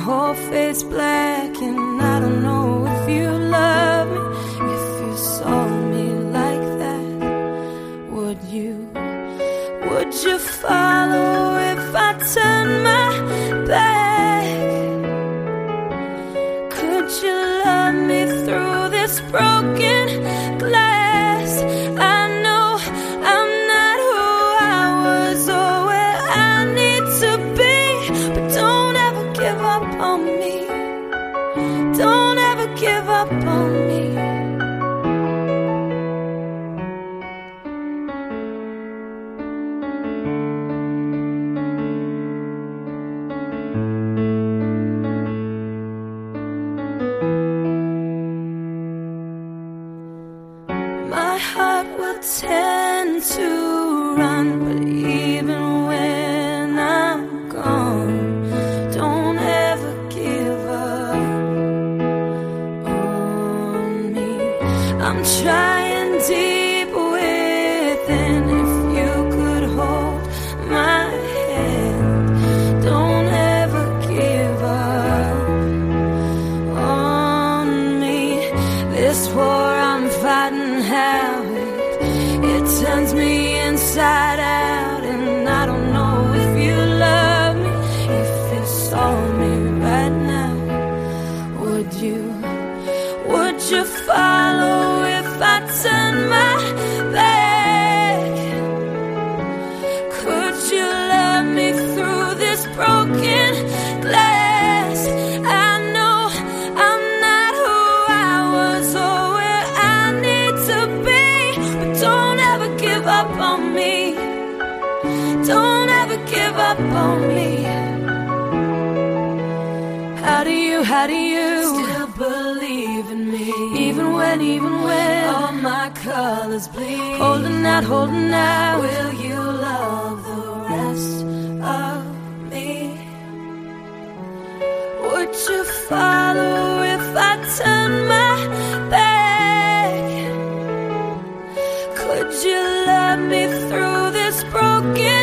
whole face black, and I don't know if you love me. If you saw me like that, would you follow if I turned my back? Could you love me through this broken glass? I know I'm not who I was or where I need to be, but don't ever give up on me. Don't ever give up on me. My heart will tend to run, but even when I'm gone, don't ever give up on me. I'm trying deep within. If you could hold my hand, don't ever give up on me. This war I'm fighting, how it turns me inside out, and I don't know if you love me. If you saw me right now, would you follow if I turn my back? Could you love me through this broken glass? I know I'm not who I was or where I need to be, but don't ever give up on me. Don't ever give up on me. How do you still believe in me? Even when all my colors bleed. Holding out, will you love the rest of me? Would you follow if I turn my back? Could you love me through this broken